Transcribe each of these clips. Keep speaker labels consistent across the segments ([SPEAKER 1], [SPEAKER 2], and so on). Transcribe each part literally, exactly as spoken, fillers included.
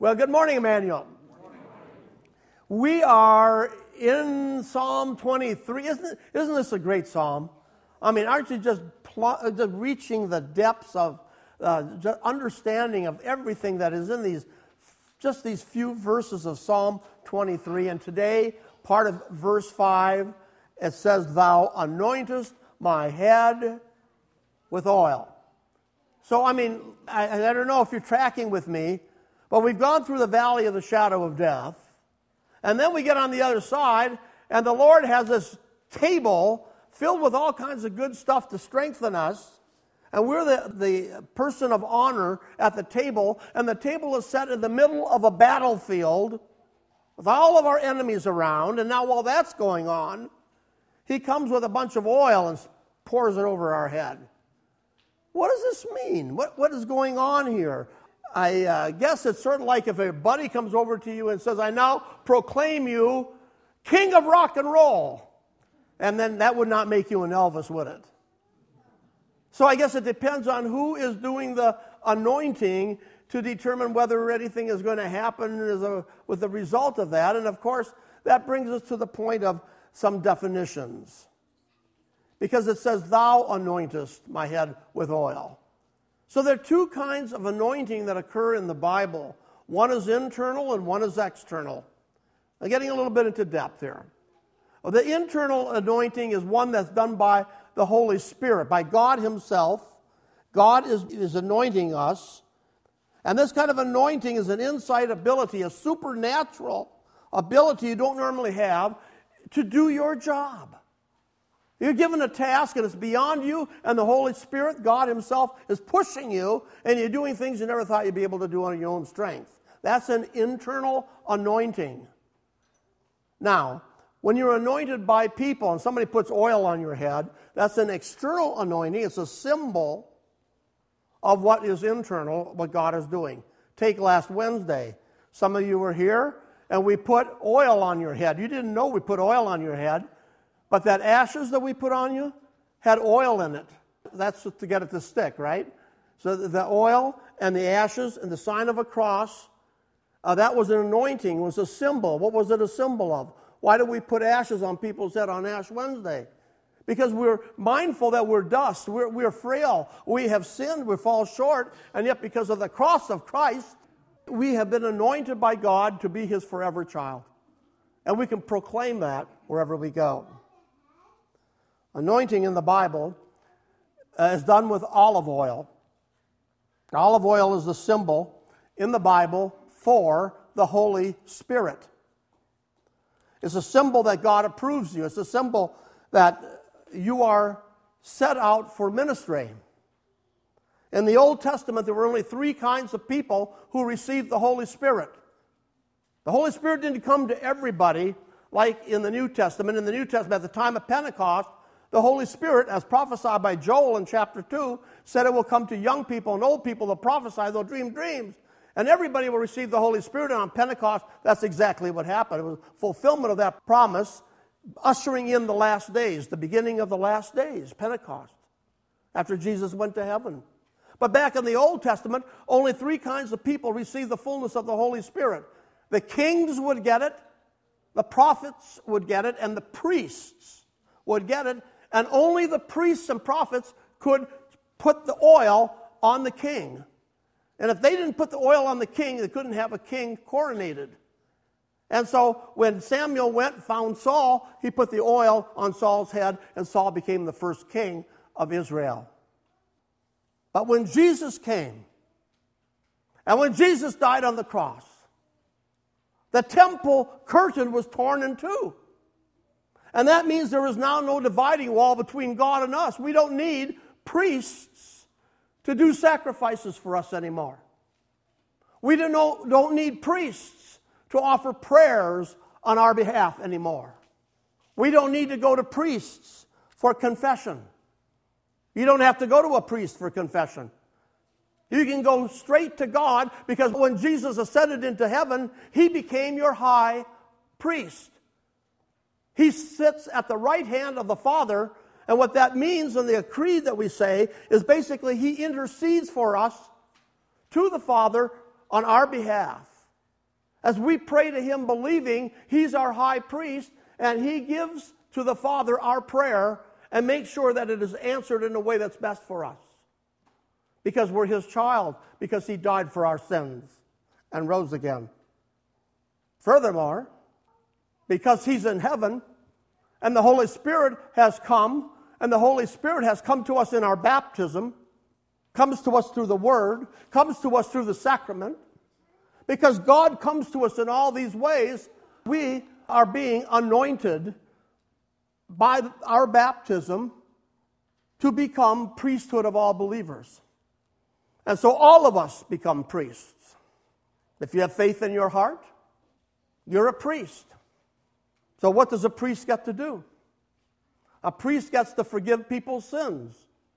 [SPEAKER 1] Well, good morning, Emmanuel. We are in Psalm twenty-three. Isn't, isn't this a great psalm? I mean, aren't you just, pl- just reaching the depths of uh, just understanding of everything that is in these, just these few verses of Psalm twenty-three? And today, part of verse five, it says, "Thou anointest my head with oil." So, I mean, I, I don't know if you're tracking with me, but we've gone through the valley of the shadow of death. And then we get on the other side, and the Lord has this table filled with all kinds of good stuff to strengthen us. And we're the, the person of honor at the table, and the table is set in the middle of a battlefield with all of our enemies around. And now while that's going on, he comes with a bunch of oil and pours it over our head. What does this mean? What, what is going on here? I uh, guess it's sort of like if a buddy comes over to you and says, "I now proclaim you king of rock and roll." And then that would not make you an Elvis, would it? So I guess it depends on who is doing the anointing to determine whether anything is going to happen as a, with the result of that. And of course, that brings us to the point of some definitions. Because it says, "Thou anointest my head with oil." So there are two kinds of anointing that occur in the Bible. One is internal and one is external. I'm getting a little bit into depth here. Well, the internal anointing is one that's done by the Holy Spirit, by God himself. God is, is anointing us. And this kind of anointing is an insight ability, a supernatural ability you don't normally have to do your job. You're given a task and it's beyond you, and the Holy Spirit, God himself, is pushing you, and you're doing things you never thought you'd be able to do on your own strength. That's an internal anointing. Now, when you're anointed by people and somebody puts oil on your head, that's an external anointing. It's a symbol of what is internal, what God is doing. Take last Wednesday. Some of you were here, and we put oil on your head. You didn't know we put oil on your head. But that ashes that we put on you had oil in it. That's to get it to stick, right? So the oil and the ashes and the sign of a cross, uh, that was an anointing, was a symbol. What was it a symbol of? Why did we put ashes on people's head on Ash Wednesday? Because we're mindful that we're dust, we're, we're frail, we have sinned, we fall short, and yet because of the cross of Christ, we have been anointed by God to be his forever child. And we can proclaim that wherever we go. Anointing in the Bible uh, is done with olive oil. Olive oil is the symbol in the Bible for the Holy Spirit. It's a symbol that God approves you. It's a symbol that you are set out for ministry. In the Old Testament, there were only three kinds of people who received the Holy Spirit. The Holy Spirit didn't come to everybody like in the New Testament. In the New Testament, at the time of Pentecost, the Holy Spirit, as prophesied by Joel in chapter two, said it will come to young people and old people. They'll prophesy, they'll dream dreams. And everybody will receive the Holy Spirit. And on Pentecost, that's exactly what happened. It was fulfillment of that promise, ushering in the last days, the beginning of the last days, Pentecost, after Jesus went to heaven. But back in the Old Testament, only three kinds of people received the fullness of the Holy Spirit. The kings would get it, the prophets would get it, and the priests would get it. And only the priests and prophets could put the oil on the king. And if they didn't put the oil on the king, they couldn't have a king coronated. And so when Samuel went and found Saul, he put the oil on Saul's head, and Saul became the first king of Israel. But when Jesus came, and when Jesus died on the cross, the temple curtain was torn in two. And that means there is now no dividing wall between God and us. We don't need priests to do sacrifices for us anymore. We don't, know, don't need priests to offer prayers on our behalf anymore. We don't need to go to priests for confession. You don't have to go to a priest for confession. You can go straight to God, because when Jesus ascended into heaven, he became your high priest. He sits at the right hand of the Father, and what that means in the creed that we say is basically he intercedes for us to the Father on our behalf. As we pray to him believing he's our high priest, and he gives to the Father our prayer and makes sure that it is answered in a way that's best for us. Because we're his child, because he died for our sins and rose again. Furthermore, because he's in heaven, and the Holy Spirit has come, and the Holy Spirit has come to us in our baptism, comes to us through the Word, comes to us through the sacrament. Because God comes to us in all these ways, we are being anointed by our baptism to become priesthood of all believers. And so all of us become priests. If you have faith in your heart, you're a priest. So what does a priest get to do? A priest gets to forgive people's sins.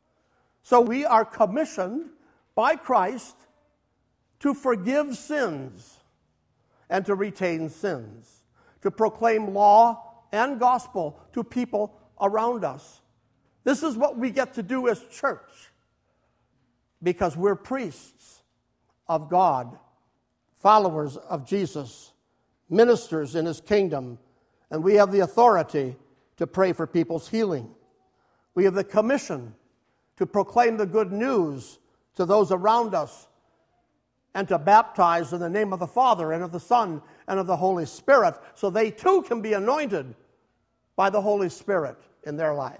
[SPEAKER 1] So we are commissioned by Christ to forgive sins and to retain sins, to proclaim law and gospel to people around us. This is what we get to do as church, because we're priests of God, followers of Jesus, ministers in his kingdom, and we have the authority to pray for people's healing. We have the commission to proclaim the good news to those around us and to baptize in the name of the Father and of the Son and of the Holy Spirit, so they too can be anointed by the Holy Spirit in their life.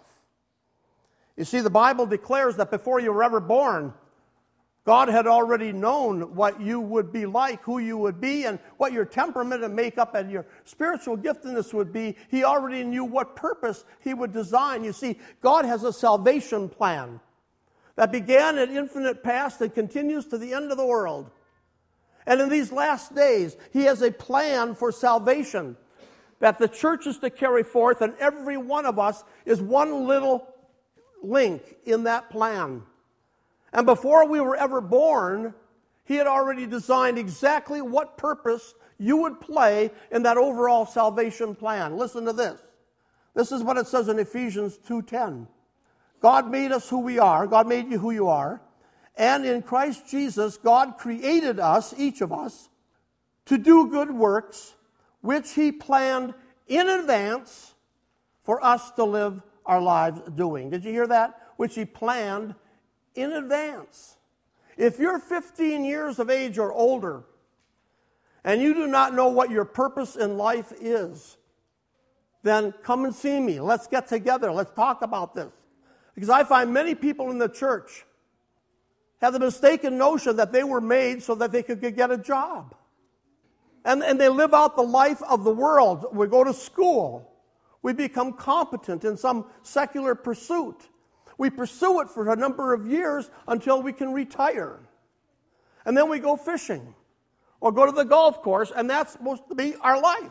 [SPEAKER 1] You see, the Bible declares that before you were ever born, God had already known what you would be like, who you would be, and what your temperament and makeup and your spiritual giftedness would be. He already knew what purpose he would design. You see, God has a salvation plan that began at infinite past and continues to the end of the world. And in these last days, he has a plan for salvation that the church is to carry forth, and every one of us is one little link in that plan. And before we were ever born, he had already designed exactly what purpose you would play in that overall salvation plan. Listen to this. This is what it says in Ephesians two ten. God made us who we are. God made you who you are. And in Christ Jesus, God created us, each of us, to do good works, which he planned in advance for us to live our lives doing. Did you hear that? Which he planned in advance. If you're fifteen years of age or older, and you do not know what your purpose in life is, then come and see me. Let's get together. Let's talk about this. Because I find many people in the church have the mistaken notion that they were made so that they could get a job. And, and they live out the life of the world. We go to school. We become competent in some secular pursuit. We pursue it for a number of years until we can retire. And then we go fishing or go to the golf course, and that's supposed to be our life.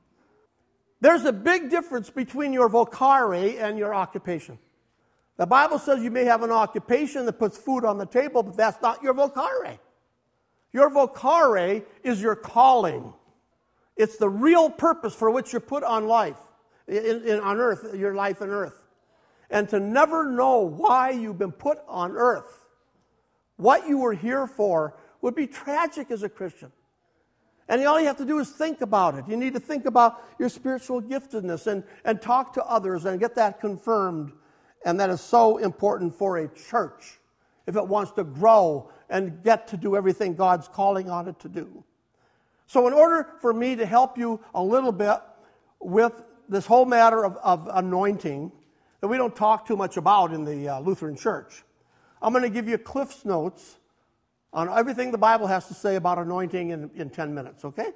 [SPEAKER 1] There's a big difference between your vocare and your occupation. The Bible says you may have an occupation that puts food on the table, but that's not your vocare. Your vocare is your calling. It's the real purpose for which you're put on life, in, in, on earth, your life on earth. And to never know why you've been put on earth, what you were here for, would be tragic as a Christian. And all you have to do is think about it. You need to think about your spiritual giftedness and, and talk to others and get that confirmed. And that is so important for a church if it wants to grow and get to do everything God's calling on it to do. So in order for me to help you a little bit with this whole matter of, of anointing that we don't talk too much about in the uh, Lutheran Church, I'm going to give you Cliff's Notes on everything the Bible has to say about anointing in, in ten minutes, okay?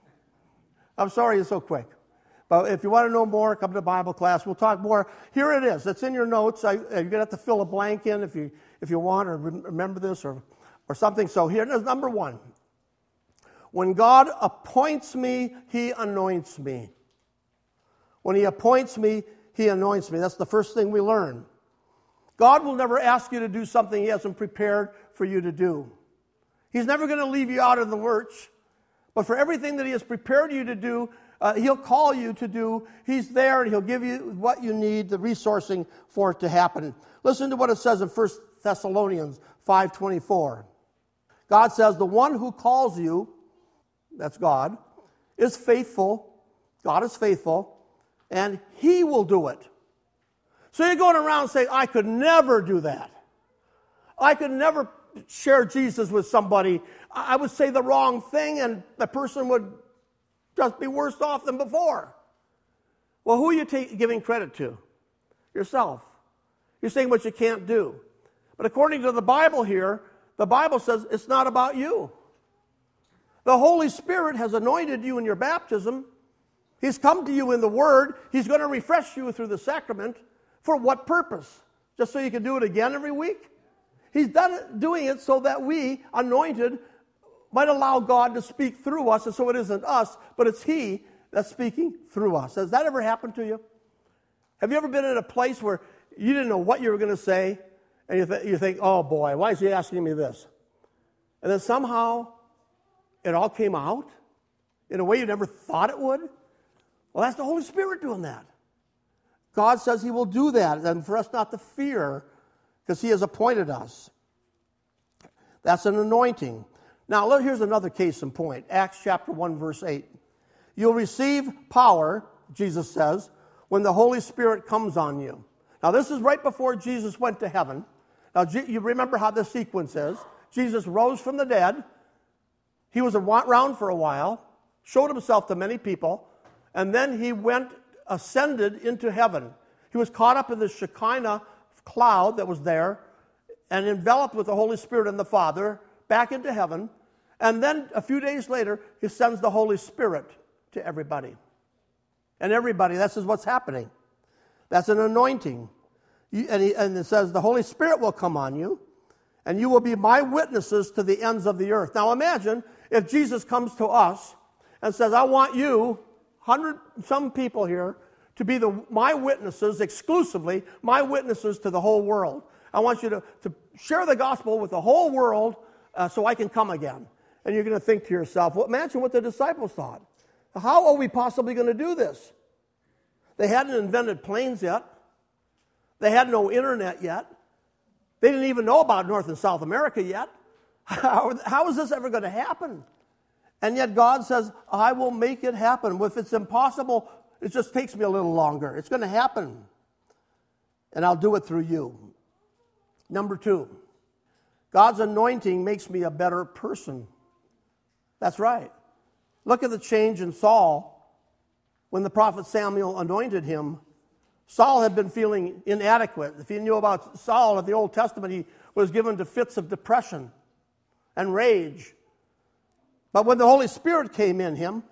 [SPEAKER 1] I'm sorry it's so quick. But if you want to know more, come to Bible class. We'll talk more. Here it is. It's in your notes. I, you're going to have to fill a blank in if you if you want, or remember this or, or something. So here it is, number one. When God appoints me, he anoints me. When he appoints me, he anoints me. That's the first thing we learn. God will never ask you to do something he hasn't prepared for you to do. He's never going to leave you out of the lurch. But for everything that he has prepared you to do, uh, he'll call you to do. He's there and he'll give you what you need, the resourcing for it to happen. Listen to what it says in First Thessalonians five twenty-four. God says, the one who calls you, that's God, is faithful. God is faithful, and He will do it. So you're going around saying, I could never do that. I could never share Jesus with somebody. I would say the wrong thing, and the person would just be worse off than before. Well, who are you ta- giving credit to? Yourself. You're saying what you can't do. But according to the Bible here, the Bible says it's not about you. The Holy Spirit has anointed you in your baptism. He's come to you in the Word. He's going to refresh you through the sacrament. For what purpose? Just so you can do it again every week? He's done it, doing it so that we, anointed, might allow God to speak through us, and so it isn't us, but it's He that's speaking through us. Has that ever happened to you? Have you ever been in a place where you didn't know what you were going to say, and you, th- you think, oh boy, why is he asking me this? And then somehow it all came out in a way you never thought it would? Well, that's the Holy Spirit doing that. God says He will do that, and for us not to fear, because He has appointed us. That's an anointing. Now, look, here's another case in point. Acts chapter one, verse eight. You'll receive power, Jesus says, when the Holy Spirit comes on you. Now, this is right before Jesus went to heaven. Now, you remember how the sequence is. Jesus rose from the dead. He was around for a while, showed Himself to many people, and then He went, ascended into heaven. He was caught up in the Shekinah cloud that was there and enveloped with the Holy Spirit and the Father back into heaven. And then a few days later, He sends the Holy Spirit to everybody. And everybody, this is what's happening. That's an anointing. You, and, he, and it says, the Holy Spirit will come on you, and you will be my witnesses to the ends of the earth. Now imagine if Jesus comes to us and says, I want you, hundred some people here, to be the my witnesses, exclusively my witnesses to the whole world. I want you to, to share the gospel with the whole world uh, so I can come again. And you're going to think to yourself, well, imagine what the disciples thought. How are we possibly going to do this? They hadn't invented planes yet. They had no internet yet. They didn't even know about North and South America yet. How, how is this ever going to happen? And yet God says, I will make it happen. If it's impossible, it just takes me a little longer. It's going to happen. And I'll do it through you. Number two, God's anointing makes me a better person. That's right. Look at the change in Saul when the prophet Samuel anointed him. Saul had been feeling inadequate. If you knew about Saul in the Old Testament, he was given to fits of depression and rage. But when the Holy Spirit came in him,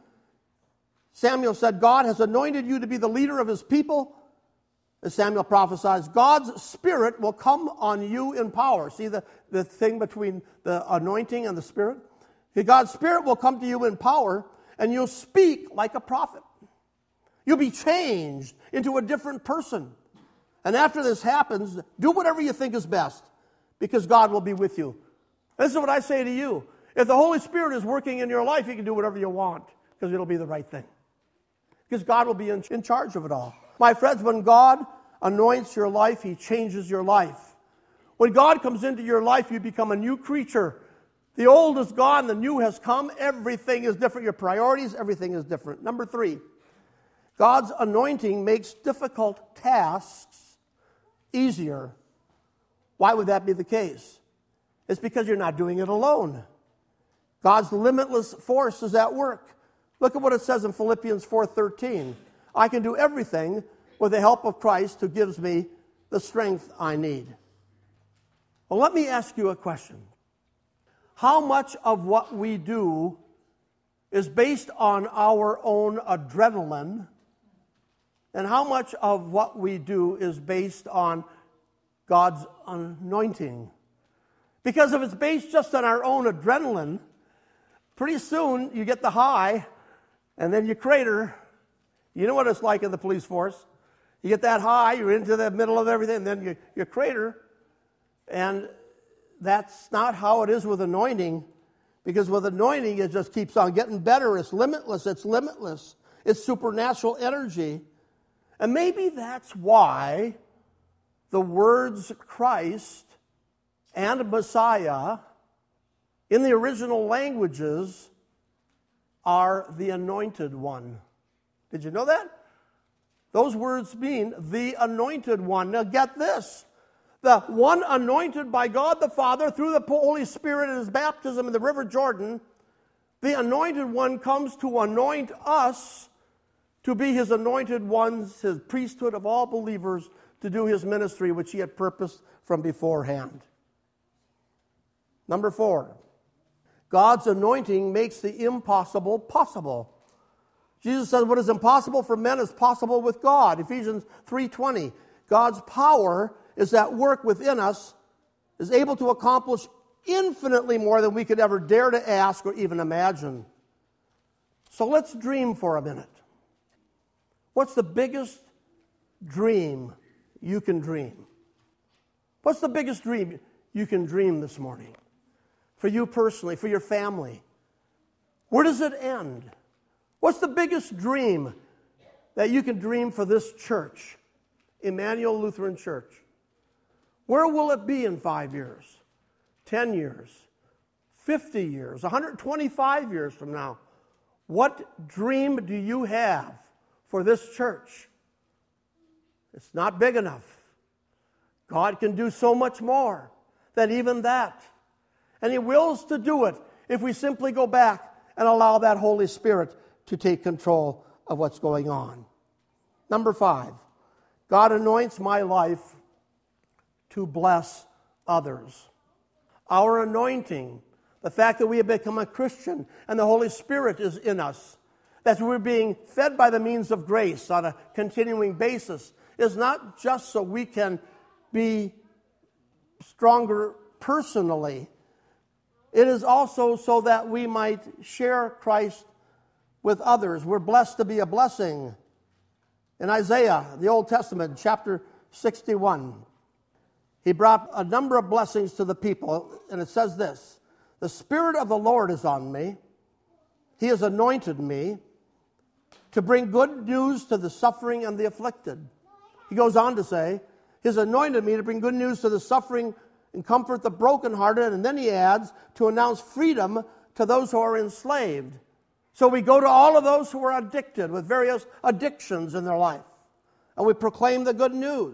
[SPEAKER 1] Samuel said, God has anointed you to be the leader of His people. As Samuel prophesies, God's Spirit will come on you in power. See the, the thing between the anointing and the Spirit? God's Spirit will come to you in power, and you'll speak like a prophet. You'll be changed into a different person. And after this happens, do whatever you think is best, because God will be with you. This is what I say to you. If the Holy Spirit is working in your life, you can do whatever you want, because it'll be the right thing. Because God will be in, in charge of it all. My friends, when God anoints your life, He changes your life. When God comes into your life, you become a new creature. The old is gone, the new has come. Everything is different. Your priorities, everything is different. Number three, God's anointing makes difficult tasks easier. Why would that be the case? It's because you're not doing it alone. God's limitless force is at work. Look at what it says in Philippians four thirteen. I can do everything with the help of Christ who gives me the strength I need. Well, let me ask you a question. How much of what we do is based on our own adrenaline, and how much of what we do is based on God's anointing? Because if it's based just on our own adrenaline, pretty soon you get the high, and then you crater. You know what it's like in the police force. You get that high, you're into the middle of everything, and then you, you crater. And that's not how it is with anointing, because with anointing, it just keeps on getting better. It's limitless. It's limitless. It's supernatural energy. And maybe that's why the words Christ and Messiah in the original languages are the anointed one. Did you know that? Those words mean the anointed one. Now get this. The one anointed by God the Father through the Holy Spirit in his baptism in the River Jordan, the anointed one comes to anoint us to be his anointed ones, his priesthood of all believers, to do his ministry which he had purposed from beforehand. Number four, God's anointing makes the impossible possible. Jesus says what is impossible for men is possible with God. Ephesians three twenty. God's power is at work within us, is able to accomplish infinitely more than we could ever dare to ask or even imagine. So let's dream for a minute. What's the biggest dream you can dream? What's the biggest dream you can dream this morning? For you personally, for your family. Where does it end? What's the biggest dream that you can dream for this church, Emmanuel Lutheran Church? Where will it be in five years, ten years, fifty years, one hundred twenty-five years from now? What dream do you have for this church? It's not big enough. God can do so much more than even that. And he wills to do it if we simply go back and allow that Holy Spirit to take control of what's going on. Number five, God anoints my life to bless others. Our anointing, the fact that we have become a Christian and the Holy Spirit is in us, that we're being fed by the means of grace on a continuing basis, is not just so we can be stronger personally. It is also so that we might share Christ with others. We're blessed to be a blessing. In Isaiah, the Old Testament, chapter sixty-one, he brought a number of blessings to the people, and it says this: the Spirit of the Lord is on me. He has anointed me to bring good news to the suffering and the afflicted. He goes on to say, He has anointed me to bring good news to the suffering and comfort the brokenhearted. And then he adds, to announce freedom to those who are enslaved. So we go to all of those who are addicted with various addictions in their life, and we proclaim the good news.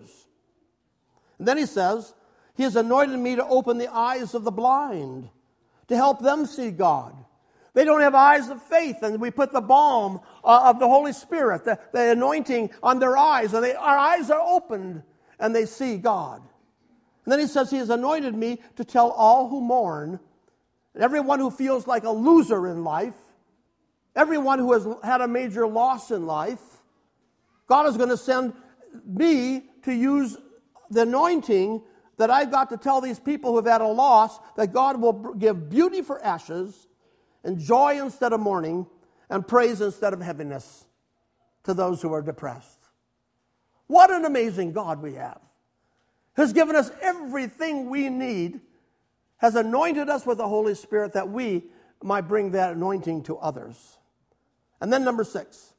[SPEAKER 1] And then he says, He has anointed me to open the eyes of the blind, to help them see God. They don't have eyes of faith, and we put the balm uh, of the Holy Spirit, the, the anointing on their eyes, and they, our eyes are opened, and they see God. And then he says, He has anointed me to tell all who mourn, and everyone who feels like a loser in life, everyone who has had a major loss in life, God is going to send me to use the anointing that I've got to tell these people who have had a loss that God will give beauty for ashes and joy instead of mourning and praise instead of heaviness to those who are depressed. What an amazing God we have. Has given us everything we need, has anointed us with the Holy Spirit that we might bring that anointing to others. And then number six,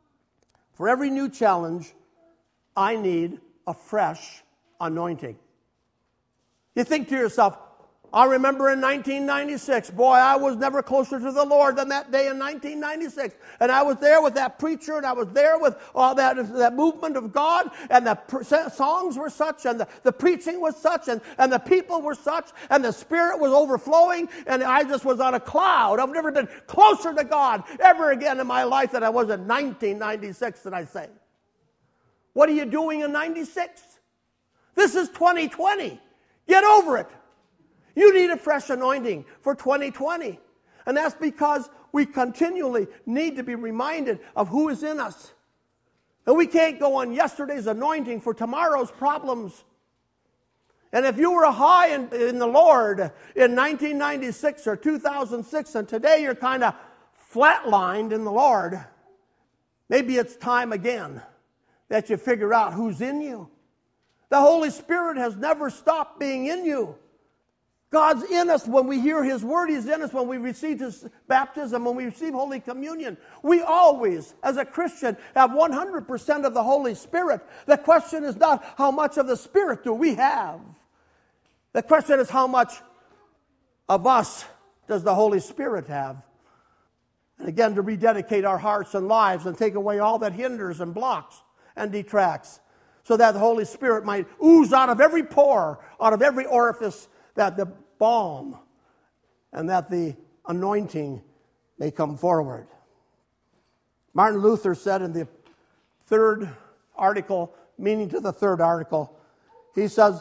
[SPEAKER 1] for every new challenge, I need a fresh anointing. You think to yourself, I remember in nineteen ninety-six, boy, I was never closer to the Lord than that day in nineteen ninety-six. And I was there with that preacher, and I was there with all that, that movement of God, and the pr- songs were such, and the, the preaching was such, and, and the people were such, and the Spirit was overflowing, and I just was on a cloud. I've never been closer to God ever again in my life than I was in nineteen ninety-six, and I say, what are you doing in ninety-six? This is twenty twenty. Get over it. You need a fresh anointing for twenty twenty. And that's because we continually need to be reminded of who is in us. And we can't go on yesterday's anointing for tomorrow's problems. And if you were high in, in the Lord in nineteen ninety-six or two thousand six, and today you're kind of flatlined in the Lord, maybe it's time again that you figure out who's in you. The Holy Spirit has never stopped being in you. God's in us when we hear His Word. He's in us when we receive His baptism, when we receive Holy Communion. We always, as a Christian, have one hundred percent of the Holy Spirit. The question is not how much of the Spirit do we have. The question is how much of us does the Holy Spirit have. And again, to rededicate our hearts and lives and take away all that hinders and blocks and detracts, so that the Holy Spirit might ooze out of every pore, out of every orifice, that the balm and that the anointing may come forward. Martin Luther said in the third article, meaning to the third article, he says,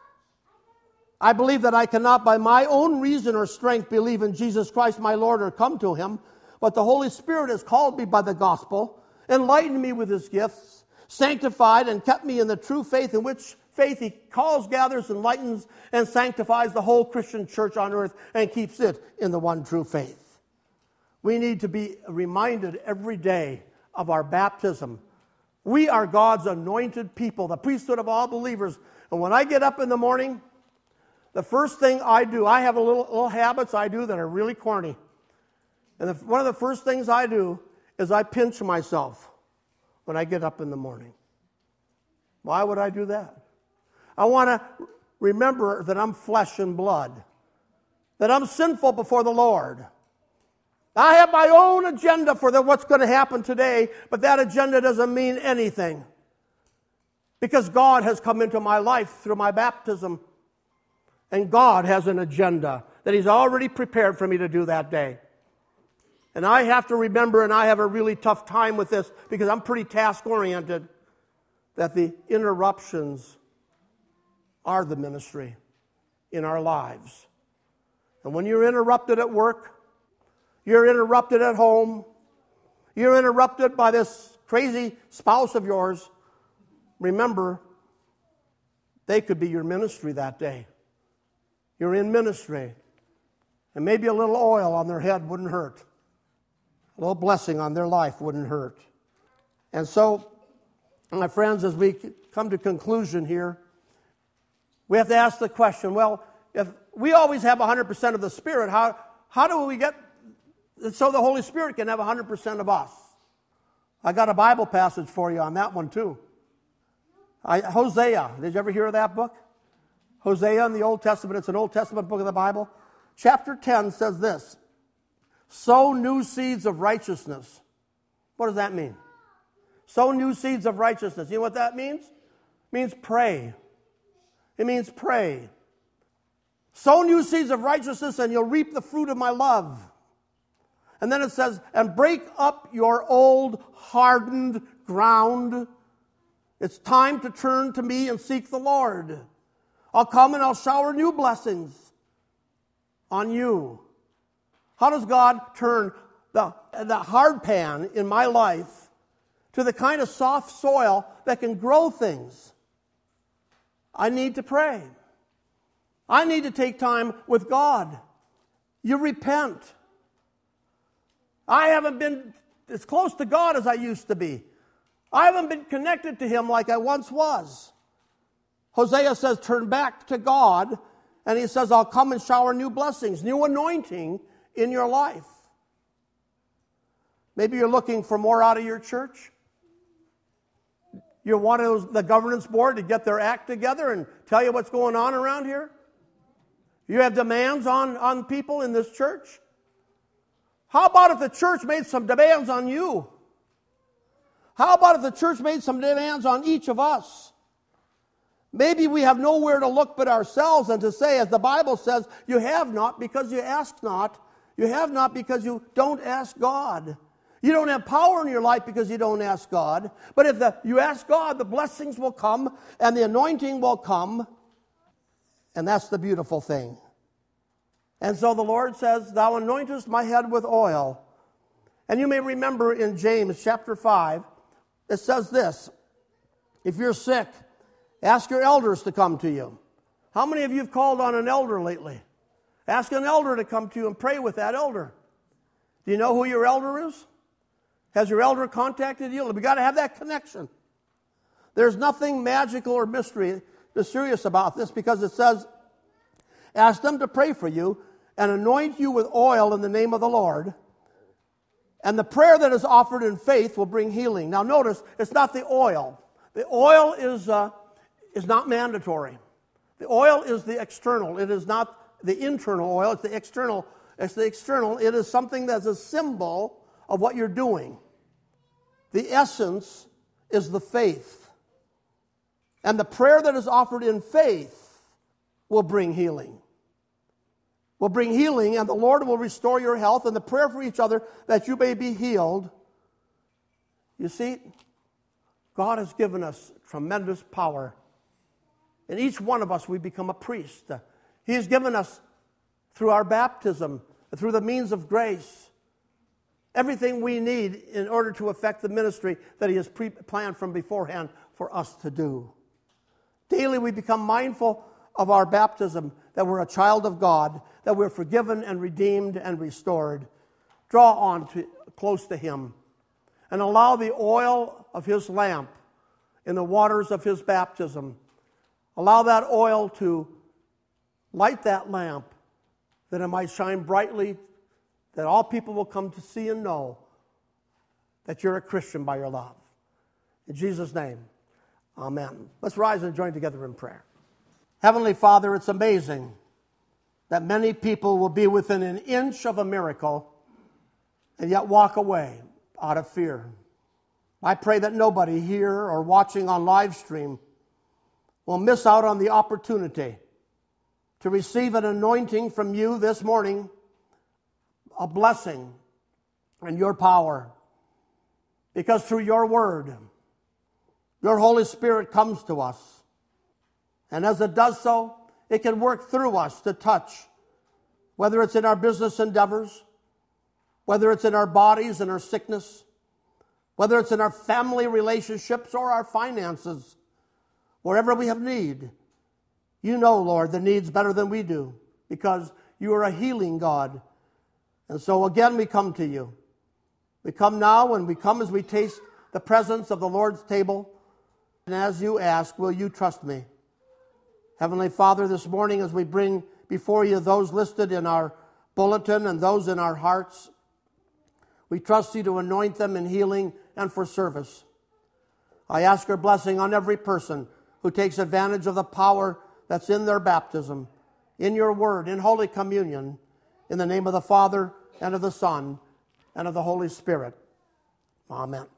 [SPEAKER 1] I believe that I cannot by my own reason or strength believe in Jesus Christ my Lord or come to him, but the Holy Spirit has called me by the gospel, enlightened me with his gifts, sanctified and kept me in the true faith, in which faith he calls, gathers, enlightens, and sanctifies the whole Christian church on earth and keeps it in the one true faith. We need to be reminded every day of our baptism. We are God's anointed people, the priesthood of all believers. And when I get up in the morning, the first thing I do, I have a little, little habits I do that are really corny. And the, one of the first things I do is I pinch myself when I get up in the morning. Why would I do that? I want to remember that I'm flesh and blood, that I'm sinful before the Lord. I have my own agenda for the, what's going to happen today, but that agenda doesn't mean anything, because God has come into my life through my baptism, and God has an agenda that he's already prepared for me to do that day. And I have to remember, and I have a really tough time with this because I'm pretty task-oriented, that the interruptions are the ministry in our lives. And when you're interrupted at work, you're interrupted at home, you're interrupted by this crazy spouse of yours, remember, they could be your ministry that day. You're in ministry. And maybe a little oil on their head wouldn't hurt. A little blessing on their life wouldn't hurt. And so, my friends, as we come to conclusion here, we have to ask the question, well, if we always have one hundred percent of the Spirit, how, how do we get so the Holy Spirit can have one hundred percent of us? I got a Bible passage for you on that one too. I, Hosea, did you ever hear of that book? Hosea in the Old Testament, it's an Old Testament book of the Bible. Chapter ten says this, sow new seeds of righteousness. What does that mean? Sow new seeds of righteousness. You know what that means? It means pray. It means pray. Sow new seeds of righteousness and you'll reap the fruit of my love. And then it says, and break up your old hardened ground. It's time to turn to me and seek the Lord. I'll come and I'll shower new blessings on you. How does God turn the, the hard pan in my life to the kind of soft soil that can grow things? I need to pray. I need to take time with God. You repent. I haven't been as close to God as I used to be. I haven't been connected to him like I once was. Hosea says, turn back to God, and he says, I'll come and shower new blessings, new anointing in your life. Maybe you're looking for more out of your church. You want those, the governance board to get their act together and tell you what's going on around here. You have demands on, on people in this church. How about if the church made some demands on you? How about if the church made some demands on each of us? Maybe we have nowhere to look but ourselves and to say, as the Bible says, you have not because you ask not. You have not because you don't ask God. You don't have power in your life because you don't ask God. But if the, you ask God, the blessings will come and the anointing will come. And that's the beautiful thing. And so the Lord says, thou anointest my head with oil. And you may remember in James chapter five, it says this, if you're sick, ask your elders to come to you. How many of you have called on an elder lately? Ask an elder to come to you and pray with that elder. Do you know who your elder is? Has your elder contacted you? We've got to have that connection. There's nothing magical or mystery, mysterious about this, because it says, ask them to pray for you and anoint you with oil in the name of the Lord. And the prayer that is offered in faith will bring healing. Now notice, it's not the oil. The oil is, uh, is not mandatory. The oil is the external. It is not the internal oil. It's the external. It's the external. It is something that's a symbol of what you're doing. The essence is the faith. And the prayer that is offered in faith will bring healing. Will bring healing, and the Lord will restore your health, and the prayer for each other that you may be healed. You see, God has given us tremendous power. In each one of us, we become a priest. He has given us, through our baptism, through the means of grace, everything we need in order to effect the ministry that He has pre-planned from beforehand for us to do. Daily we become mindful of our baptism, that we're a child of God, that we're forgiven and redeemed and restored. Draw on to, close to Him, and allow the oil of His lamp in the waters of His baptism. Allow that oil to light that lamp, that it might shine brightly, that all people will come to see and know that you're a Christian by your love. In Jesus' name, amen. Let's rise and join together in prayer. Heavenly Father, it's amazing that many people will be within an inch of a miracle and yet walk away out of fear. I pray that nobody here or watching on live stream will miss out on the opportunity to receive an anointing from you this morning, a blessing and your power. Because through your word, your Holy Spirit comes to us. And as it does so, it can work through us to touch, whether it's in our business endeavors, whether it's in our bodies and our sickness, whether it's in our family relationships or our finances, wherever we have need. You know, Lord, the needs better than we do, because you are a healing God. And so again, we come to you. We come now, and we come as we taste the presence of the Lord's table. And as you ask, will you trust me? Heavenly Father, this morning as we bring before you those listed in our bulletin and those in our hearts, we trust you to anoint them in healing and for service. I ask your blessing on every person who takes advantage of the power that's in their baptism, in your word, in Holy Communion, in the name of the Father and of the Son and of the Holy Spirit. Amen.